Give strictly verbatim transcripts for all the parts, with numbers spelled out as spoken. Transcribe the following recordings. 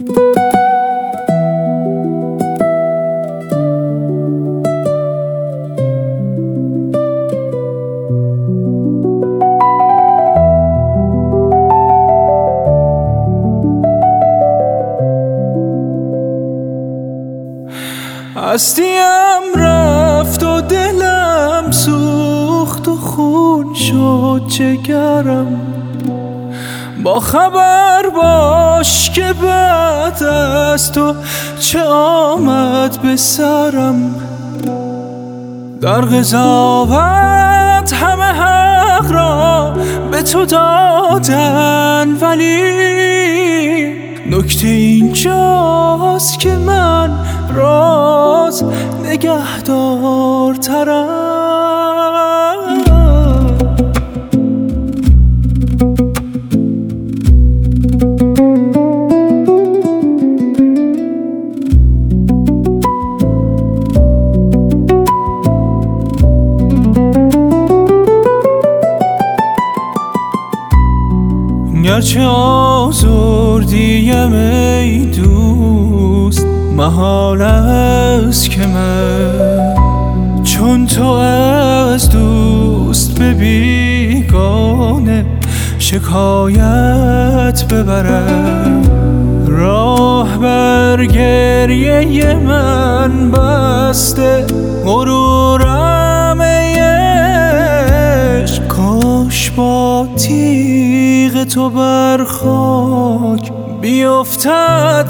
هستیم رفت و دلم سوخت و خون شد جگرم، با خبر باش که بعد از تو چه آمد به سرم. در قضاوت همه حق را به تو دادن، ولی نکته اینجاست که من راز نگهدارترم. گرچه آزردیم ای دوست، محال است که من چون تو از دوست به بیگانه شکایت ببرم. راه بر گریه من بسته غرورم ای عشق، کاش با تیغ تو بر خاک بیفتد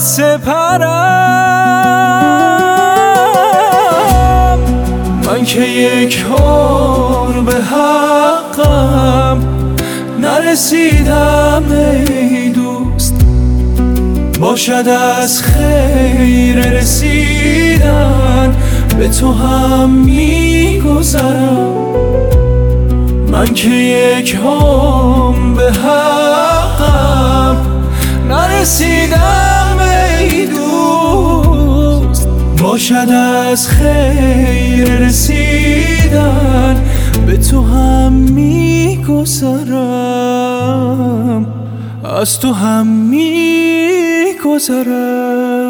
سپرم. من که یک عمر به حقم نرسیدم ای دوست، باشد از خیر رسیدن به تو هم میگذرم. من که یک عمر به حقم نرسیدم ای دوست، باشد از خیر رسیدن به تو هم میگذرم، از تو هم میگذرم.